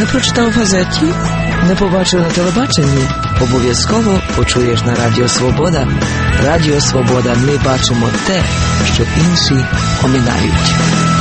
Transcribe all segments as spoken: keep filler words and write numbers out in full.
Не прочитав в газеті? Не побачив на телебаченні? Обов'язково почуєш на Радіо Свобода. Радіо Свобода. Ми бачимо те, що інші оминають.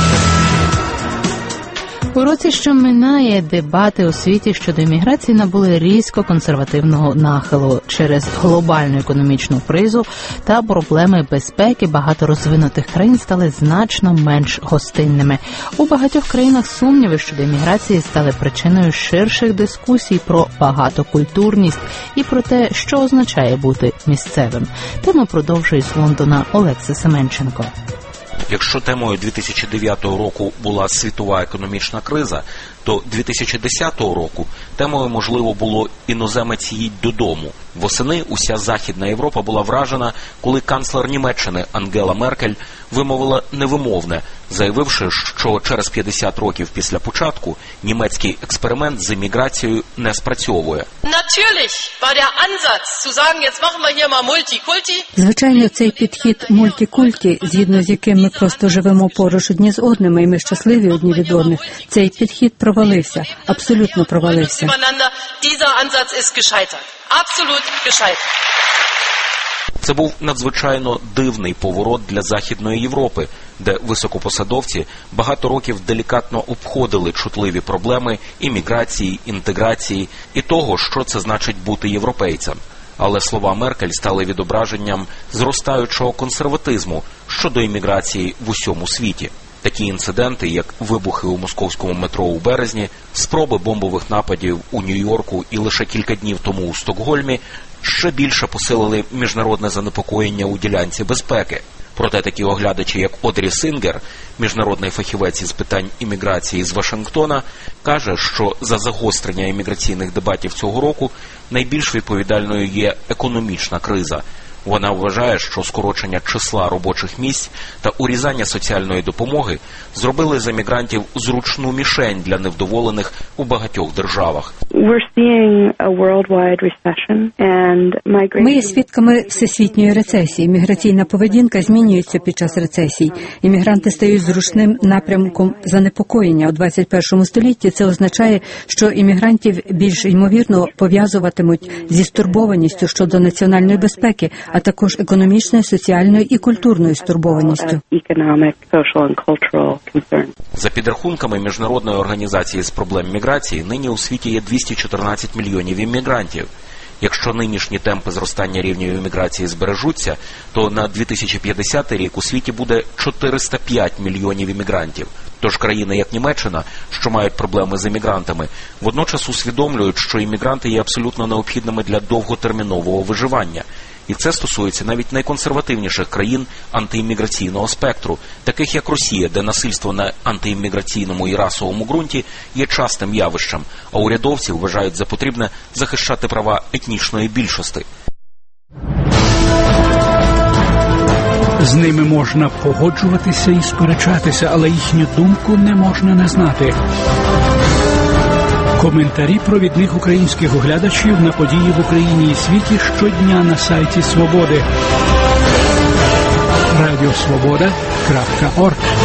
У році, що минає, дебати у світі щодо імміграції набули різко консервативного нахилу через глобальну економічну кризу та проблеми безпеки. Багато розвинутих країн стали значно менш гостинними. У багатьох країнах сумніви щодо імміграції стали причиною ширших дискусій про багатокультурність і про те, що означає бути місцевим. Тему продовжує з Лондона Олекса Семенченко. Якщо темою дві тисячі дев'ятого року була світова економічна криза, то дві тисячі десятого року темою, можливо, було «іноземець їдь додому». Восени уся Західна Європа була вражена, коли канцлер Німеччини Ангела Меркель вимовила невимовне, заявивши, що через п'ятдесят років після початку німецький експеримент з імміграцією не спрацьовує. Звичайно, цей підхід мультикульті, згідно з яким ми просто живемо поруч одні з одними і ми щасливі одні від одних, цей підхід провалився, абсолютно провалився. Це був надзвичайно дивний поворот для Західної Європи, де високопосадовці багато років делікатно обходили чутливі проблеми імміграції, інтеграції і того, що це значить бути європейцем. Але слова Меркель стали відображенням зростаючого консерватизму щодо імміграції в усьому світі. Такі інциденти, як вибухи у московському метро у березні, спроби бомбових нападів у Нью-Йорку і лише кілька днів тому у Стокгольмі, ще більше посилили міжнародне занепокоєння у ділянці безпеки. Проте такі оглядачі, як Одрі Сингер, міжнародний фахівець із питань імміграції з Вашингтона, каже, що за загострення імміграційних дебатів цього року найбільш відповідальною є економічна криза. Вона вважає, що скорочення числа робочих місць та урізання соціальної допомоги зробили з емігрантів зручну мішень для невдоволених у багатьох державах. Ми є свідками всесвітньої рецесії. Міграційна поведінка змінюється під час рецесій. Іммігранти стають зручним напрямком занепокоєння. У двадцять першому столітті це означає, що іммігрантів більш ймовірно пов'язуватимуть зі стурбованістю щодо національної безпеки, а також економічною, соціальною і культурною стурбованістю. За підрахунками Міжнародної організації з проблем міграції, нині у світі є двісті чотирнадцять мільйонів іммігрантів. Якщо нинішні темпи зростання рівня імміграції збережуться, то на дві тисячі п'ятдесятий рік у світі буде чотириста п'ять мільйонів іммігрантів. Тож країни, як Німеччина, що мають проблеми з іммігрантами, водночас усвідомлюють, що іммігранти є абсолютно необхідними для довготермінового виживання. І це стосується навіть найконсервативніших країн антиімміграційного спектру, таких як Росія, де насильство на антиімміграційному і расовому ґрунті є частим явищем, а урядовці вважають за потрібне захищати права етнічної більшості. З ними можна погоджуватися і сперечатися, але їхню думку не можна не знати. Коментарі провідних українських оглядачів на події в Україні і світі щодня на сайті Свободи. радіо свобода крапка орг